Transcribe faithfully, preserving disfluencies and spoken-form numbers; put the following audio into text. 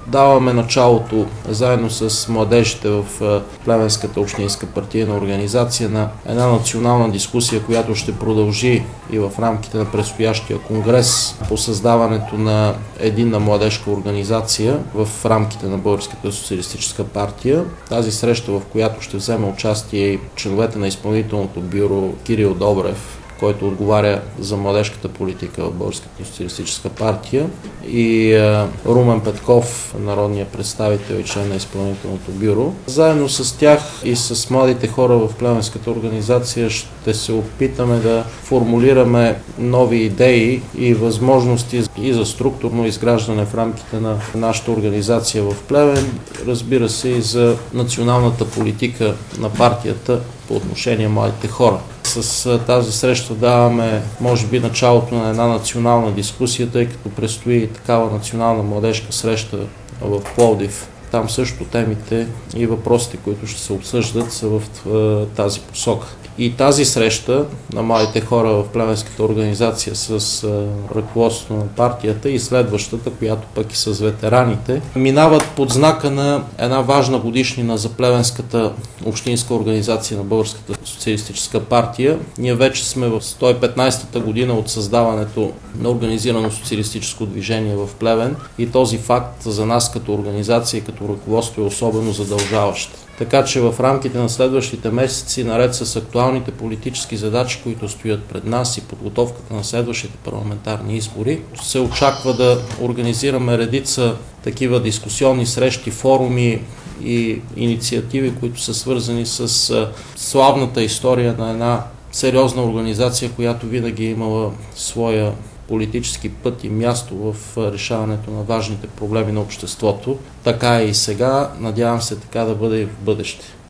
даваме началото заедно с младежите в Плевенската общинска партийна организация на една национална дискусия, която ще продължи и в рамките на предстоящия конгрес по създаването на единна младежка организация в рамките на Българската социалистическа партия. Тази среща, в която ще вземе участие и членовете на изпълнителното бюро Кирил Добрев, който отговаря за младежката политика в Българската социалистическа партия, и е, Румен Петков, народният представител и член на изпълнителното бюро. Заедно с тях и с младите хора в Плевенската организация ще се опитаме да формулираме нови идеи и възможности и за структурно изграждане в рамките на нашата организация в Плевен, разбира се и за националната политика на партията по отношение на младите хора. С тази среща даваме, може би, началото на една национална дискусия, тъй като предстои такава национална младежка среща в Пловдив. Там също темите и въпросите, които ще се обсъждат, са в тази посока. И тази среща на младите хора в Плевенската организация с ръководството на партията и следващата, която пък и с ветераните, минават под знака на една важна годишнина за Плевенската общинска организация на Българската социалистическа партия. Ние вече сме в сто и петнадесетата година от създаването на организирано социалистическо движение в Плевен и този факт за нас като организация и като ръководство е особено задължаващ. Така че в рамките на следващите месеци, наред с актуалните политически задачи, които стоят пред нас и подготовката на следващите парламентарни избори, се очаква да организираме редица такива дискусионни срещи, форуми и инициативи, които са свързани с славната история на една сериозна организация, която винаги е имала своя политически път и място в решаването на важните проблеми на обществото. Така е и сега. Надявам се така да бъде и в бъдеще.